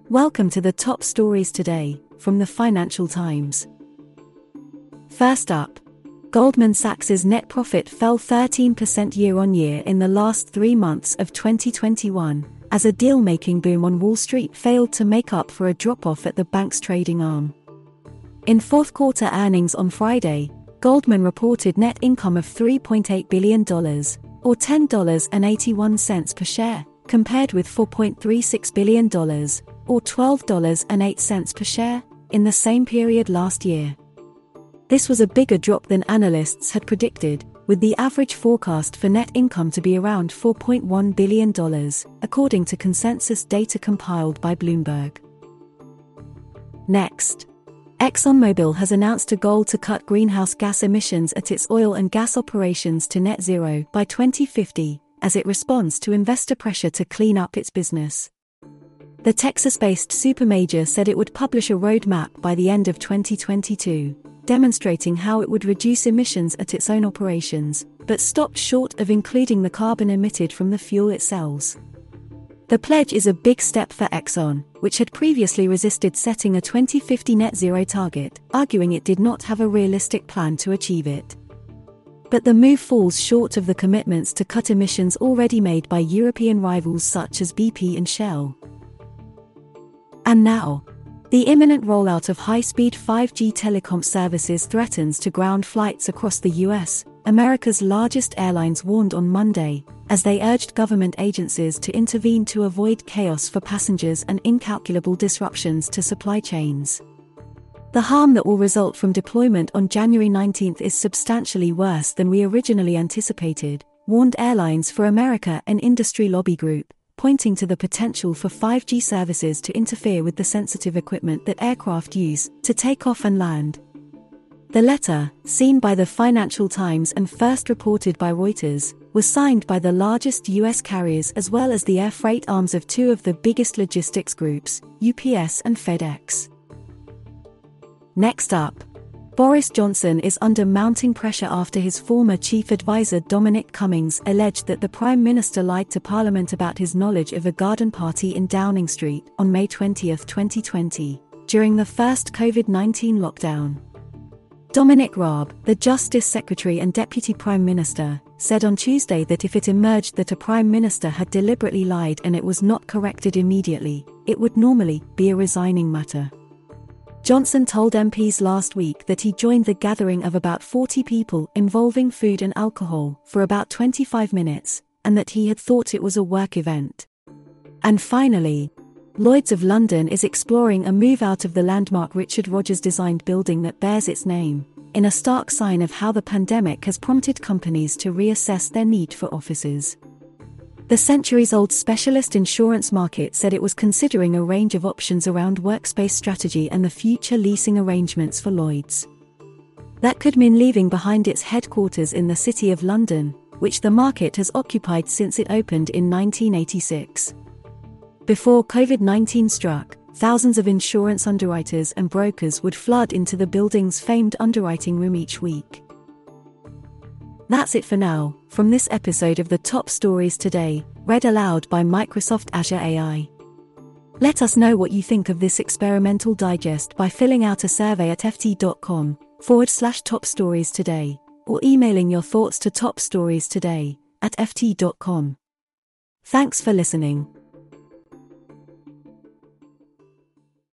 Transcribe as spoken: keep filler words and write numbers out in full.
Welcome to the top stories today, from the Financial Times. First up, Goldman Sachs's net profit fell thirteen percent year-on-year in the last three months of twenty twenty-one, as a deal-making boom on Wall Street failed to make up for a drop-off at the bank's trading arm. In fourth-quarter earnings on Friday, Goldman reported net income of three point eight billion dollars, or ten dollars and eighty-one cents per share, compared with four point three six billion dollars, or twelve dollars and eight cents per share, in the same period last year. This was a bigger drop than analysts had predicted, with the average forecast for net income to be around four point one billion dollars, according to consensus data compiled by Bloomberg. Next, ExxonMobil has announced a goal to cut greenhouse gas emissions at its oil and gas operations to net zero by twenty fifty, as it responds to investor pressure to clean up its business. The Texas-based supermajor said it would publish a roadmap by the end of twenty twenty-two, demonstrating how it would reduce emissions at its own operations, but stopped short of including the carbon emitted from the fuel it sells. The pledge is a big step for Exxon, which had previously resisted setting a twenty fifty net zero target, arguing it did not have a realistic plan to achieve it. But the move falls short of the commitments to cut emissions already made by European rivals such as B P and Shell. And now, the imminent rollout of high-speed five G telecom services threatens to ground flights across the U S, America's largest airlines warned on Monday, as they urged government agencies to intervene to avoid chaos for passengers and incalculable disruptions to supply chains. The harm that will result from deployment on January nineteenth is substantially worse than we originally anticipated, warned Airlines for America, an industry lobby group, pointing to the potential for five G services to interfere with the sensitive equipment that aircraft use to take off and land. The letter, seen by the Financial Times and first reported by Reuters, was signed by the largest U S carriers as well as the air freight arms of two of the biggest logistics groups, U P S and FedEx. Next up, Boris Johnson is under mounting pressure after his former chief advisor Dominic Cummings alleged that the Prime Minister lied to Parliament about his knowledge of a garden party in Downing Street on May twentieth, twenty twenty, during the first COVID nineteen lockdown. Dominic Raab, the Justice Secretary and Deputy Prime Minister, said on Tuesday that if it emerged that a Prime Minister had deliberately lied and it was not corrected immediately, it would normally be a resigning matter. Johnson told M Ps last week that he joined the gathering of about forty people involving food and alcohol for about twenty-five minutes, and that he had thought it was a work event. And finally, Lloyd's of London is exploring a move out of the landmark Richard Rogers-designed building that bears its name, in a stark sign of how the pandemic has prompted companies to reassess their need for offices. The centuries-old specialist insurance market said it was considering a range of options around workspace strategy and the future leasing arrangements for Lloyd's. That could mean leaving behind its headquarters in the City of London, which the market has occupied since it opened in nineteen eighty-six. Before COVID nineteen struck, thousands of insurance underwriters and brokers would flood into the building's famed underwriting room each week. That's it for now, from this episode of the Top Stories Today, read aloud by Microsoft Azure A I. Let us know what you think of this experimental digest by filling out a survey at ft.com forward slash top stories today, or emailing your thoughts to topstorietoday at ft.com. Thanks for listening.